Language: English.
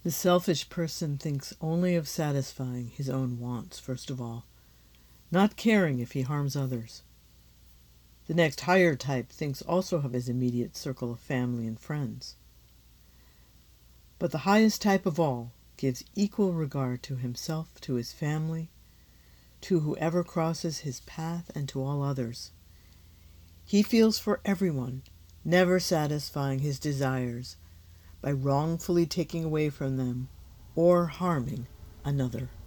The selfish person thinks only of satisfying his own wants, first of all, not caring if he harms others. The next higher type thinks also of his immediate circle of family and friends. But the highest type of all gives equal regard to himself, to his family, to whoever crosses his path, and to all others. He feels for everyone, never satisfying his desires by wrongfully taking away from them or harming another.